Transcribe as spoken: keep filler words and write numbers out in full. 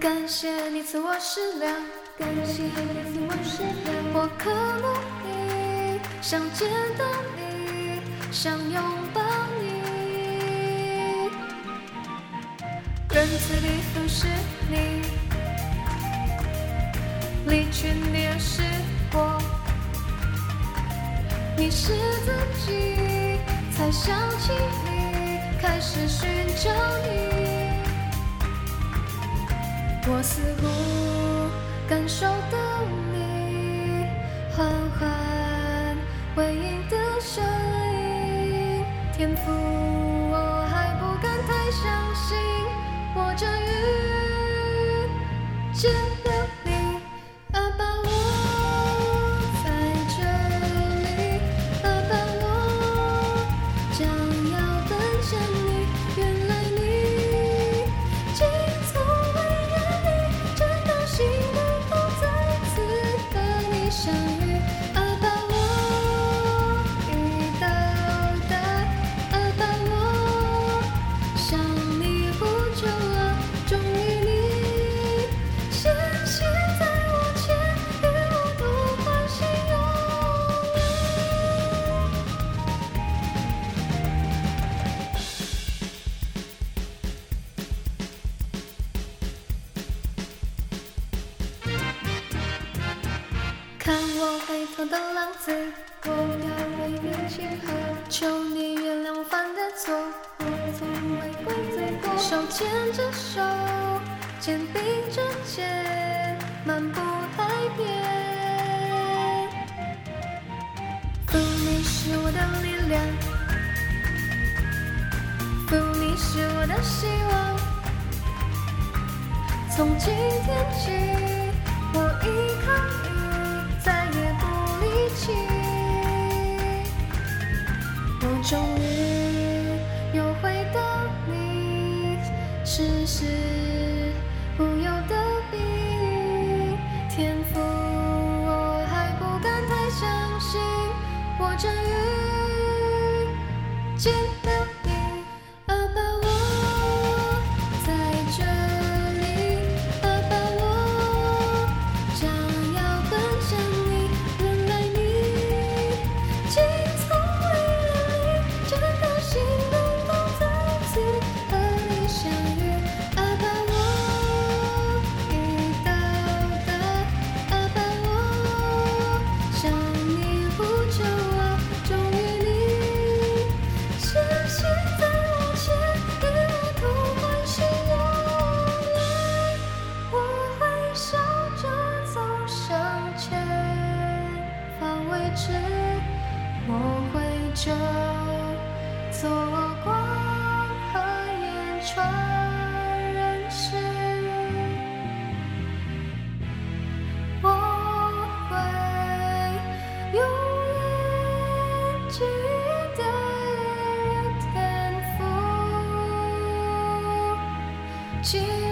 感谢你赐我食粮，感谢你赐我食粮。我渴慕你，想见到你，想拥抱你。仁慈地服侍你，离去你而是我。你是自己，才想起你，开始寻找你。我似乎感受到你缓缓回应的声音，天父，我还不敢太相信，我终于见了你，阿爸，我在这里，阿爸，我将要奔向你，原来你竟从未远离，真高兴能够再次和你相遇，阿爸，我已到达，阿爸，我向你呼救啊，终于你显现在我前，与我同欢喜永看我回头的浪子，我要为你庆贺，求你原谅我犯的错，我从未怪罪过。手牵着手，肩并着肩，漫步海边。父，你是我的力量，父，你是我的希望。从今天起，我依靠你，再也不离弃。我终于又回到你世事无忧的比喻，天父，我还不敢太相信，我终于见了你，阿爸，我在这里，阿爸，我将要奔向你，原来你竟从未远离，真高兴能够再次和你相遇，阿爸，我已到达，阿爸，我向你呼救啊，终于你显现在我前，与我同欢喜永来，我会笑着走向前方位置，我会就做光和眼传人世，我会永远记得天父。